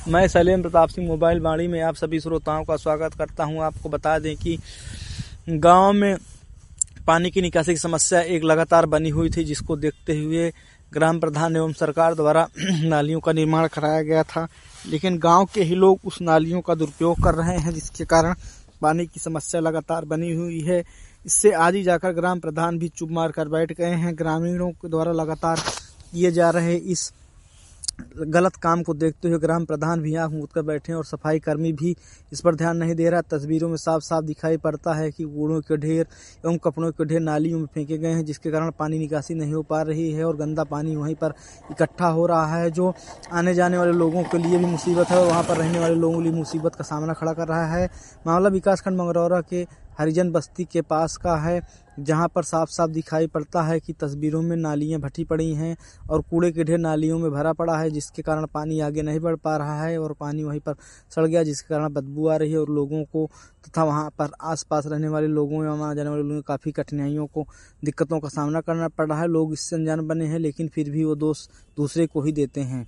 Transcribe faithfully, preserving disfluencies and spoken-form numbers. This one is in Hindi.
मैं सलेम प्रताप सिंह मोबाइल वाणी में आप सभी श्रोताओं का स्वागत करता हूं। आपको बता दें कि गांव में पानी की निकासी की समस्या एक लगातार बनी हुई थी, जिसको देखते हुए ग्राम प्रधान एवं सरकार द्वारा नालियों का निर्माण कराया गया था। लेकिन गांव के ही लोग उस नालियों का दुरुपयोग कर रहे हैं, जिसके कारण पानी की समस्या लगातार बनी हुई है। इससे आज ही जाकर ग्राम प्रधान भी चुप मार कर बैठ गए हैं। ग्रामीणों के द्वारा लगातार किए जा रहे इस गलत काम को देखते हुए ग्राम प्रधान भी आंख मूंद कर बैठे हैं और सफाई कर्मी भी इस पर ध्यान नहीं दे रहा। तस्वीरों में साफ साफ दिखाई पड़ता है कि कूड़ों के ढेर एवं कपड़ों के ढेर नालियों में फेंके गए हैं, जिसके कारण पानी निकासी नहीं हो पा रही है और गंदा पानी वहीं पर इकट्ठा हो रहा है, जो आने जाने वाले लोगों के लिए भी मुसीबत है और वहाँ पर रहने वाले लोगों के लिए मुसीबत का सामना खड़ा कर रहा है। मामला विकासखंड मंगरौरा के हरिजन बस्ती के पास का है, जहां पर साफ साफ दिखाई पड़ता है कि तस्वीरों में नालियां भटी पड़ी हैं और कूड़े के ढेर नालियों में भरा पड़ा है, जिसके कारण पानी आगे नहीं बढ़ पा रहा है और पानी वहीं पर सड़ गया, जिसके कारण बदबू आ रही है और लोगों को तथा वहां पर आसपास रहने वाले लोगों या वहां जाने वाले लोगों को काफ़ी कठिनाइयों को दिक्कतों का सामना करना पड़ रहा है। लोग इससे अनजान बने हैं, लेकिन फिर भी वो दोष दूसरे को ही देते हैं।